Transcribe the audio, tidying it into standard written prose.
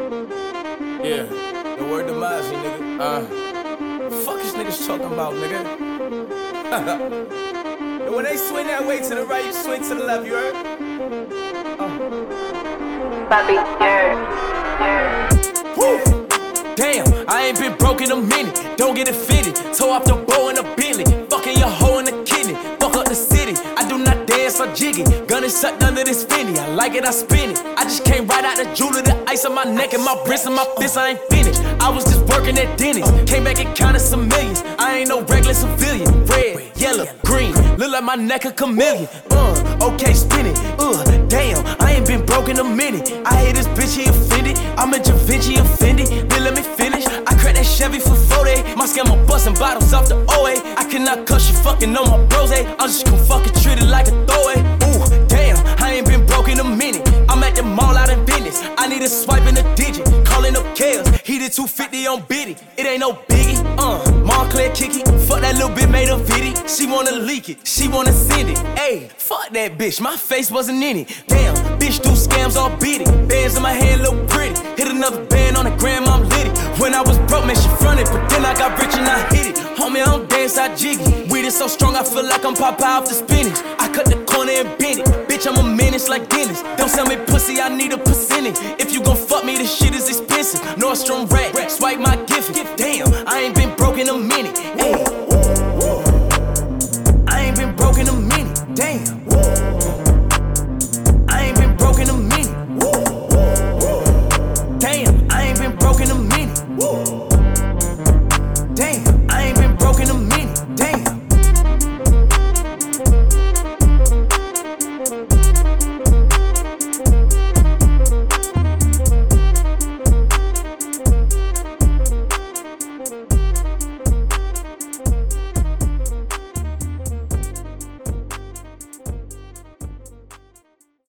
Yeah, the word demise, nigga. Fuck is niggas talking about, nigga? And when they swing that way to the right, you swing to the left, you heard? Bobby, yeah. Woo! Damn, I ain't been broke in a minute. Don't get it fitted. Toe off the bow in a Bentley. Fucking your hoe in the kidney. Fuck up the city. I do not dance or jiggy. Gun is sucked under this Fendi. I like it, I spin it. I just came right out the jeweler. The ice on my neck and my wrist and my fist. I ain't finished. I was just working at Denny's. Came back and counted some millions. I ain't no regular civilian. Red, yellow, green. Look like my neck a chameleon. Okay, spin it. Damn, I ain't been broke in a minute. I hate this bitch, he offended. I'm a Da Vinci offended. Then let me finish. I cracked that Chevy for 40. My scammer busting bottles off the OA. I cannot cuss you fucking on my bros. I'm just gon' fucking treat it like a throwaway. Ooh, damn, I ain't been broke in a minute. I'm at the mall out in business. I need a swipe in a digit. Calling up Kales. He did 250 on Biddy. It ain't no biggie. Montclair kicky. Fuck that little bit made a viddy. She wanna leak it. She wanna send it. Ayy, fuck that bitch. My face wasn't in it. Damn, bitch do scams all beat it. Bands in my hand look pretty. Hit another band on the gram, I'm litty. When I was broke, man, she fronted. But then I got rich and I hit it. Homie, I don't dance, I jiggy. Weed is so strong, I feel like I'm Popeye off the spinach. I cut the corner and bend it. Bitch, I'm a menace like Dennis. Don't sell me pussy, I need a percentage. If you gon' fuck me, this shit is expensive. Nordstrom rack, swipe my